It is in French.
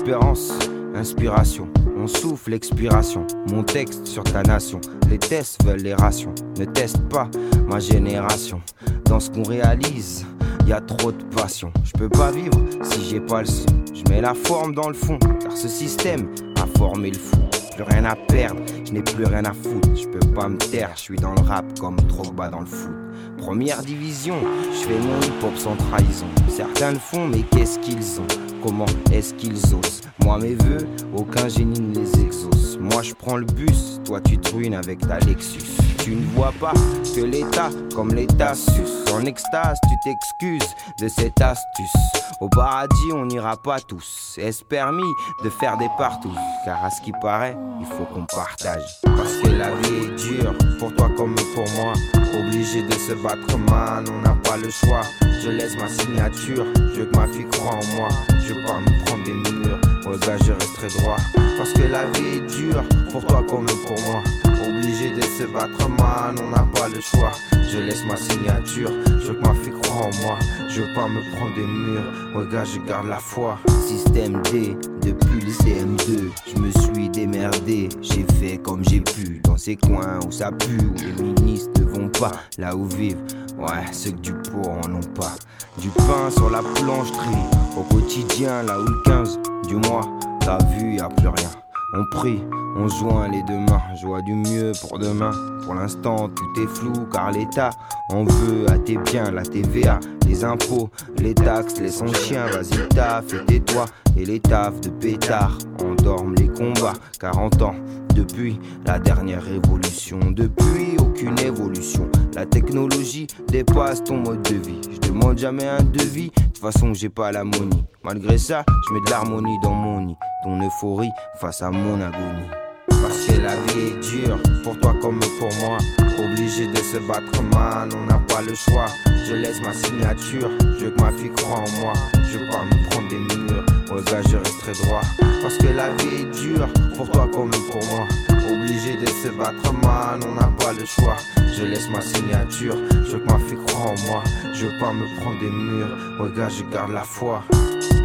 Espérance, inspiration, on souffle l'expiration. Mon texte sur ta nation, les tests veulent les rations. Ne teste pas ma génération. Dans ce qu'on réalise, y a trop de passion. Je peux pas vivre si j'ai pas le son. Je mets la forme dans le fond, car ce système a formé le fou. Plus rien à perdre, je n'ai plus rien à foutre. Je peux pas me taire, je suis dans le rap comme Drogba dans le foot. Première division, je fais mon hip-hop sans trahison. Certains le font, mais qu'est-ce qu'ils ont? Comment est-ce qu'ils osent? Moi mes vœux, aucun génie ne les exauce. Moi je prends le bus, toi tu te ruines avec ta Lexus. Tu ne vois pas que l'État, comme l'État suce. En extase, tu t'excuses de cette astuce. Au paradis, on n'ira pas tous. Est-ce permis de faire des partous? Car à ce qui paraît, il faut qu'on partage. Parce que la vie est dure, pour toi comme pour moi. Obligé de se battre, man, on n'a pas le choix. Je laisse ma signature, je veux que ma fille croie en moi. Je veux pas me prendre des murs, ouais gars je resterai droit. Parce que la vie est dure, pour toi comme pour moi. Obligé de se battre, man, on n'a pas le choix. Je laisse ma signature, je veux que ma fille croie en moi. Je veux pas me prendre des murs, ouais gars je garde la foi. Système D, depuis le CM2, je me suis démerdé. J'ai fait comme j'ai pu, dans ces coins où ça pue, où les ministres ne vont pas, là où vivent, ouais, ceux que du pauvre en ont pas. Du pain sur la plancherie, au quotidien, là où le 15 du mois, t'as vu, y a plus rien. On prie, on joint les deux mains, je vois du mieux pour demain. Pour l'instant, tout est flou car l'État en veut à tes biens, la TVA, les impôts, les taxes, les son chiens. Vas-y taf et tais-toi, et les tafs de pétard endorment les combats. 40 ans depuis la dernière révolution, depuis aucune évolution. La technologie dépasse ton mode de vie. Je demande jamais un devis, de toute façon j'ai pas la monie. Malgré ça, je mets de l'harmonie dans mon nid. Ton euphorie face à mon agonie. Parce que la vie est dure, pour toi comme pour moi. Obligé de se battre, man, on n'a pas le choix. Je laisse ma signature, je veux que ma fille croie en moi. Je veux pas me prendre des murs, ouais gars je resterai droit. Parce que la vie est dure, pour toi comme pour moi. Obligé de se battre, man, on n'a pas le choix. Je laisse ma signature, je veux que ma fille croie en moi. Je veux pas me prendre des murs, ouais gars je garde la foi.